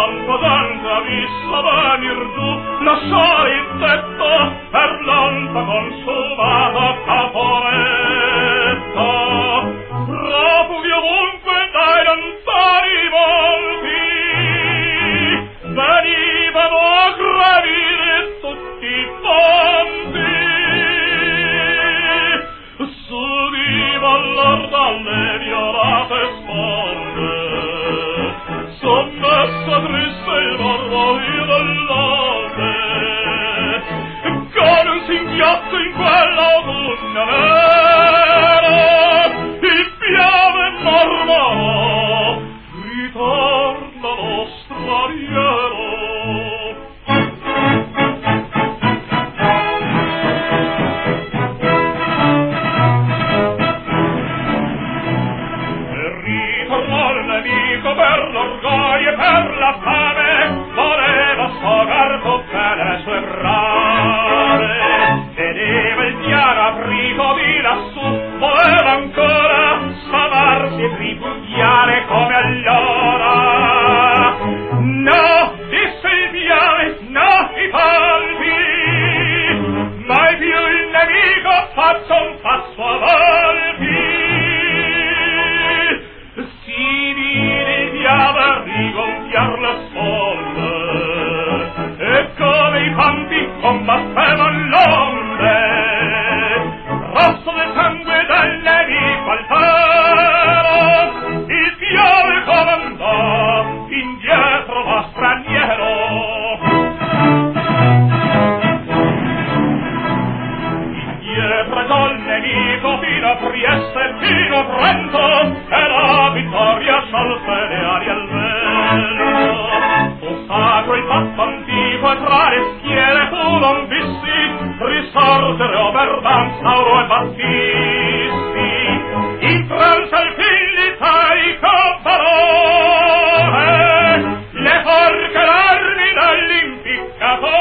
tanto senza vista venir giù, lasciare il tetto per l'onta consumata caponetta. Profughi ovunque dai lontani volti, venivano a gravire tutti i ponti. S'udiva allor dalle violate sponde, sommessa triste il mormorio dell'onde, con un singhiozzo in quell'autunno nero, il piave mormorò, ritorna lo straniero. Per l'orgoglio e per la fame voleva sfogar tutte le sue brame, vedeva il piano aprito di lassù, voleva ancora sfamarsi e ripudiare come allora. No, disse il piave, no i palpi, mai più il nemico faccia un passo avanti. Per rigonfiar le sponde e come i campi combattevano l'onde, rosso del sangue del nemico altero, il piave comandò, indietro va straniero. Indietro col nemico fino a Trieste e fino a Trento, e la vittoria sciolse le ali al vento. Fu sacro il patto antico e tra le schiere tu non visti risorgere Oberdanza, Oro e Battisti. In Francia il figlio barone, le forche l'armi dell'impiccatore.